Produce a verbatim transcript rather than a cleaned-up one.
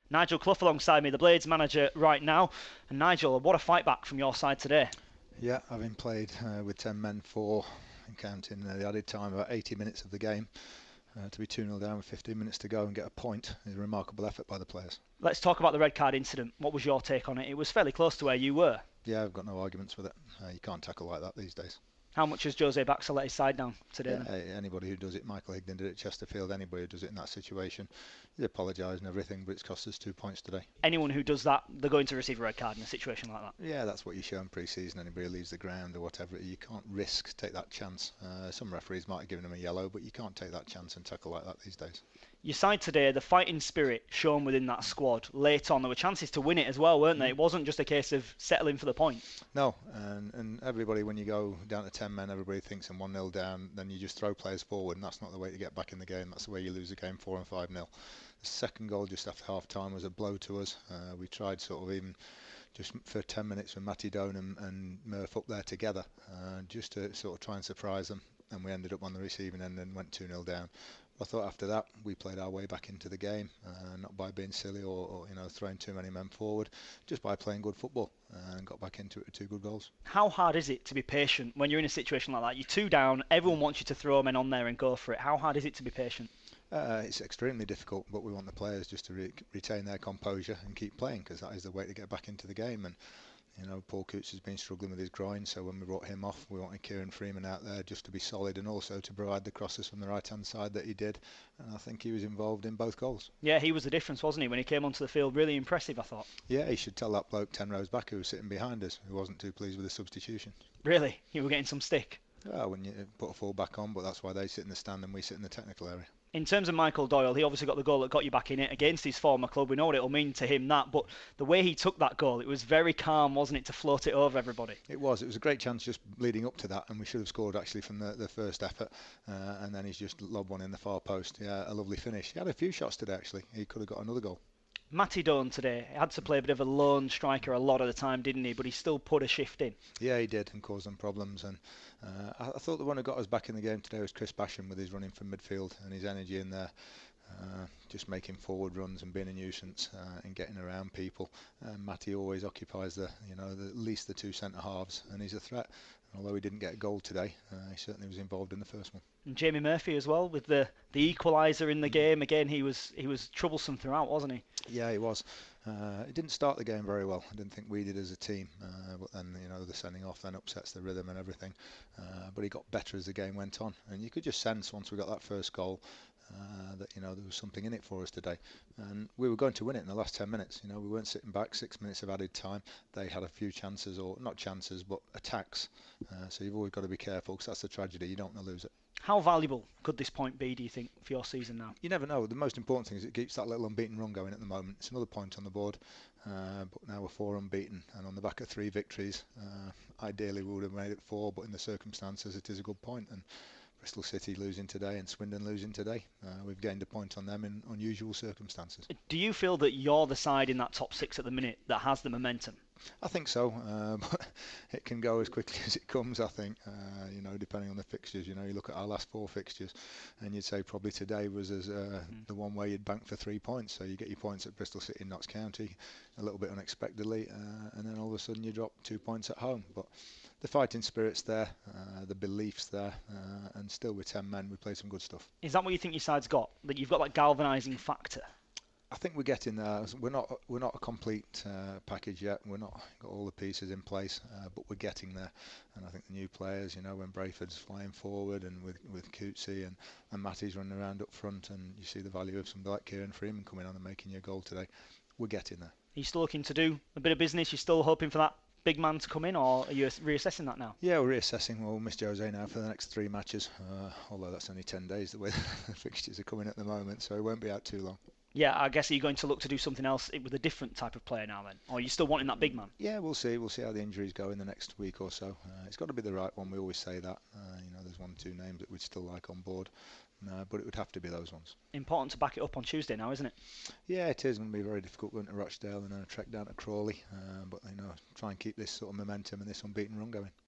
Nigel Clough alongside me, the Blades manager right now. And Nigel, what a fight back from your side today. Yeah, having played uh, with ten men for, and counting uh, the added time, about eighty minutes of the game, uh, to be two nil down with fifteen minutes to go and get a point is a remarkable effort by the players. Let's talk about the red card incident. What was your take on it? It was fairly close to where you were. Yeah, I've got no arguments with it. Uh, you can't tackle like that these days. How much has Jose Baxter let his side down today Yeah, then? anybody who does it, Michael Higdon did it at Chesterfield, anybody who does it in that situation, they apologise and everything, but it's cost us two points today. Anyone who does that, they're going to receive a red card in a situation like that. Yeah, that's what you show in pre-season. Anybody who leaves the ground or whatever, you can't risk, take that chance. Uh, some referees might have given him a yellow, but you can't take that chance and tackle like that these days. Your side today, the fighting spirit shown within that squad late on, there were chances to win it as well, weren't there? It wasn't just a case of settling for the point. No, and, and everybody, when you go down to ten men, everybody thinks in one nil down, then you just throw players forward, and that's not the way to get back in the game. That's the way you lose the game four and five nil. The second goal just after half time was a blow to us. Uh, we tried sort of even just for ten minutes with Matty Doan and, and Murph up there together, uh, just to sort of try and surprise them, and we ended up on the receiving end and went two nil down. I thought after that we played our way back into the game, uh, not by being silly or, or you know throwing too many men forward, just by playing good football, uh, and got back into it with two good goals. How hard is it to be patient when you're in a situation like that? You're two down, everyone wants you to throw men on there and go for it. How hard is it to be patient? Uh, it's extremely difficult, but we want the players just to re- retain their composure and keep playing, because that is the way to get back into the game. And you know, Paul Coutts has been struggling with his groin, so when we brought him off, we wanted Kieran Freeman out there just to be solid and also to provide the crosses from the right-hand side that he did. And I think he was involved in both goals. Yeah, he was the difference, wasn't he, when he came onto the field? Really impressive, I thought. Yeah, he should tell that bloke ten rows back who was sitting behind us, who wasn't too pleased with the substitution. Really? You were getting some stick? Well, when you put a full back on, but that's why they sit in the stand and we sit in the technical area. In terms of Michael Doyle, he obviously got the goal that got you back in it against his former club. We know what it'll mean to him, that. But the way he took that goal, it was very calm, wasn't it, to float it over everybody? It was. It was a great chance just leading up to that, and we should have scored actually from the, the first effort. Uh, and then he's just lobbed one in the far post. Yeah, a lovely finish. He had a few shots today, actually. He could have got another goal. Matty Doan today had to play a bit of a lone striker a lot of the time, didn't he? But he still put a shift in. Yeah, he did, and caused them problems. And uh, I, I thought the one who got us back in the game today was Chris Basham with his running from midfield and his energy in there. Uh, just making forward runs and being a nuisance uh, and getting around people. Uh, Matty always occupies the, you know, the, at least the two centre halves, and he's a threat. And although he didn't get a goal today, uh, he certainly was involved in the first one. And Jamie Murphy as well, with the the equaliser in the game. Again, he was he was troublesome throughout, wasn't he? Yeah, he was. Uh, he didn't start the game very well. I didn't think we did as a team, uh, but then you know the sending off then upsets the rhythm and everything. Uh, but he got better as the game went on, and you could just sense once we got that first goal uh, that you know there was something in it for us today, and we were going to win it in the last ten minutes. You know we weren't sitting back. Six minutes of added time. They had a few chances, or not chances, but attacks. Uh, so you've always got to be careful, because that's the tragedy. You don't want to lose it. How valuable could this point be, do you think, for your season now? You never know. The most important thing is it keeps that little unbeaten run going at the moment. It's another point on the board, uh, but now we're four unbeaten, and on the back of three victories. Uh, ideally, we would have made it four, but in the circumstances, it is a good point. And Bristol City losing today and Swindon losing today, uh, we've gained a point on them in unusual circumstances. Do you feel that you're the side in that top six at the minute that has the momentum? I think so, uh, but it can go as quickly as it comes, I think, uh, you know, depending on the fixtures. You know, you look at our last four fixtures and you'd say probably today was as uh, mm. the one where you'd bank for three points. So you get your points at Bristol City and Notts County a little bit unexpectedly, uh, and then all of a sudden you drop two points at home. But the fighting spirit's there, uh, the belief's there, uh, and still with ten men we play some good stuff. Is that what you think your side's got? That you've got that galvanising factor? I think we're getting there. We're not we're not a complete uh, package yet. We're not got all the pieces in place, uh, but we're getting there. And I think the new players, you know, when Brayford's flying forward and with with Couttsy and and Matty's running around up front, and you see the value of somebody like Kieran Freeman coming on and making your goal today. We're getting there. Are you still looking to do a bit of business? You're still hoping for that big man to come in, or are you reassessing that now? Yeah, we're reassessing. We'll miss Jose now for the next three matches, uh, although that's only ten days the way the fixtures are coming at the moment, so he won't be out too long. Yeah, I guess are you going to look to do something else with a different type of player now then? Or are you still wanting that big man? Yeah, we'll see. We'll see how the injuries go in the next week or so. Uh, it's got to be the right one. We always say that. Uh, you know, there's one or two names that we'd still like on board, uh, but it would have to be those ones. Important to back it up on Tuesday now, isn't it? Yeah, it is going to be very difficult going to Rochdale and then a trek down to Crawley. Uh, but, you know, try and keep this sort of momentum and this unbeaten run going.